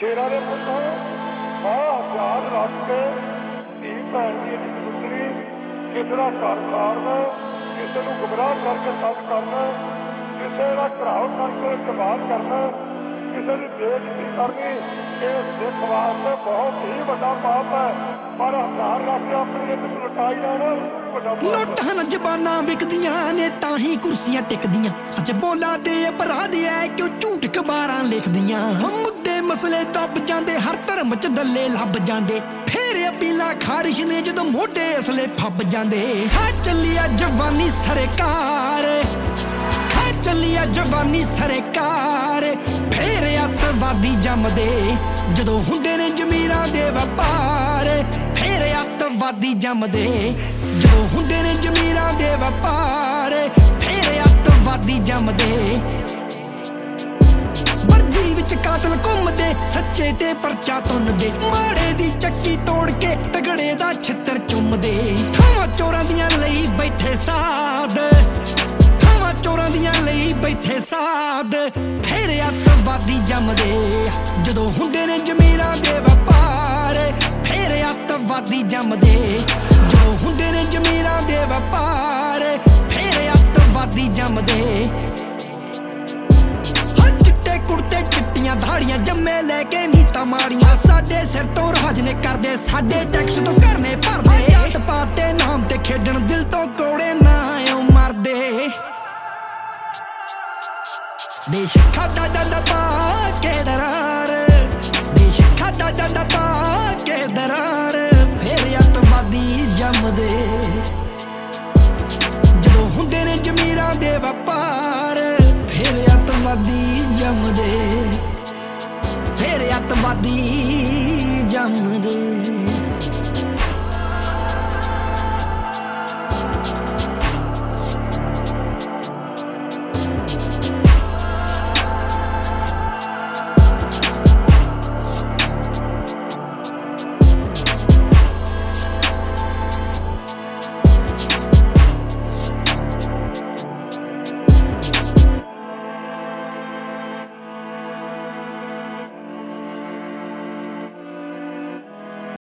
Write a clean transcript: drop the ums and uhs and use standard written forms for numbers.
ਸ਼ੇਰਾਂ ਦੇ ਪੁੱਤੋਂ ਹਥਿਆਰ ਰੱਖ ਕੇ ਧੀ ਭੈਣ ਦੀ ਪੁੱਤਰੀ ਕਿਸੇ ਦਾ ਘਰ ਸਾੜਨਾ, ਕਿਸੇ ਨੂੰ ਗੁੰਮਰਾਹ ਕਰਕੇ ਤੰਗ ਕਰਨਾ, ਕਿਸੇ ਦਾ ਘਰਾਓ ਕਰਕੇ ਇਸਤੇਮਾਲ ਕਰਨਾ, ਕਿਸੇ ਦੀ ਬੇਇੱਜ਼ਤੀ ਕਰਨੀ, ਇਹ ਸਿੱਖ ਵਾਸਤੇ ਬਹੁਤ ਹੀ ਵੱਡਾ ਪਾਪ ਹੈ। ਪਰ ਹਥਿਆਰ ਰੱਖ ਕੇ ਆਪਣੀ ਇੱਜ਼ਤ ਲੁਟਾਈ ਜਾਣਾ ਵੱਡਾ ਪਾਪ ਹੈ। ਨੋਟਾਂ ਨਾਲ ਜ਼ਬਾਨਾਂ ਵਿਕਦੀਆਂ ਨੇ ਤਾਂ ਹੀ ਕੁਰਸੀਆਂ ਟਿਕਦੀਆਂ, ਸੱਚ ਬੋਲਾਂ ਦੇ ਅਪਰਾਧ ਐ ਕਿਉਂ ਝੂਠ ਅਖਬਾਰਾਂ ਲਿਖਦੀਆਂ। ਮੁੱਦੇ ਮਸਲੇ ਦੱਬ ਜਾਂਦੇ, ਹਰ ਧਰਮ ਚ ਦੱਲੇ ਲੱਭ ਜਾਂਦੇ, ਫੇਰ ਅਪੀਲਾਂ ਖਾਰਿਸ਼ ਨੇ ਜਦੋਂ ਮੋਢੇ ਅਸਲੇ ਫੱਬ ਜਾਂਦੇ। ਖਾ ਚੱਲੀ ਆ ਜਵਾਨੀ ਸਰਕਾਰ, ਖਾ ਚੱਲੀ ਆ ਜਵਾਨੀ ਸਰਕਾਰ, ਫੇਰ ਅੱਤਵਾਦੀ ਜੰਮਦੇ ਜਦੋਂ ਹੁੰਦੇ ਨੇ ਜ਼ਮੀਰਾਂ ਦੇ ਵਪਾਰ। ਫੇਰ ਅੱਤਵਾਦੀ ਜੰਮਦੇ ਜਦੋਂ ਹੁੰਦੇ ਨੇ ਜ਼ਮੀਰਾਂ ਦੇ ਵਪਾਰ। ਫੇਰ ਅੱਤਵਾਦੀ ਜੰਮਦੇ ਵਰਦੀ ਵਿੱਚ ਕਾਤਲ ਘੁੰਮਦੇ, ਸੱਚੇ ਤੇ ਪਰਚਾ ਤੁੰਨਦੇ, ਮਾੜੇ ਦੀ ਚੱਕੀ ਤੋੜ ਕੇ ਤਗੜੇ ਦਾ ਛਿੱਤਰ ਚੁੰਮਦੇ। ਥਾਵਾਂ ਚੋਰਾਂ ਦੀਆਂ ਲਈ ਬੈਠੇ ਸਾਧ, ਥਾਵਾਂ ਚੋਰਾਂ ਦੀਆਂ ਲਈ ਬੈਠੇ ਸਾਧ। ਫੇਰ ਅੱਤਵਾਦੀ ਜੰਮਦੇ ਜਦੋਂ ਹੁੰਦੇ ਨੇ ਜ਼ਮੀਰਾਂ ਦੇ ਵਪਾਰ। ਫੇਰ ਅੱਤਵਾਦੀ ਜੰਮਦੇ ਜਦੋਂ ਹੁੰਦੇ ਨੇ ਜ਼ਮੀਰਾਂ ਦੇ ਵਪਾਰ। ਫੇਰ ਅੱਤਵਾਦੀ ਜੰਮਦੇ ਚਿੱਟੇ ਕੁੜਤੇ ਚਿੱਟੀਆਂ ਦਾੜੀਆਂ, ਜੰਮੇ ਲੈ ਕੇ ਨੀਤਾਂ ਮਾੜੀਆਂ, ਸਾਡੇ ਸਿਰ ਤੋਂ ਰਾਜ ਨੇ ਕਰਦੇ, ਸਾਡੇ ਟੈਕਸ ਤੋਂ ਕਰਨੇ ਭਰਦੇ। ਜਾਤ ਪਾਤ ਦੇ ਨਾਮ ਤੇ ਖੇਡਣ, ਦਿਲ ਤੋਂ ਕੋੜੇ ਨਾ ਮਰਦੇ। ਦੇਸ਼ ਖਾਦਾ ਜਾਂਦਾ ਪਾ ਕੇ ਦਰਾਰ, ਦੇਸ਼ ਖਾਦਾ ਜਾਂਦਾ ਪਾ ਕੇ ਦਰਾਰ। ਫੇਰ ਅੱਤਵਾਦੀ ਜੰਮਦੇ ਜਦੋਂ ਹੁੰਦੇ ਨੇ ਜ਼ਮੀਰਾਂ ਦੇ ਵਪਾਰ। ਫੇਰ ਅੱਤਵਾਦੀ ਜੰਮਦੇ, ਫੇਰ ਅੱਤਵਾਦੀ ਜੰਮਦੇ।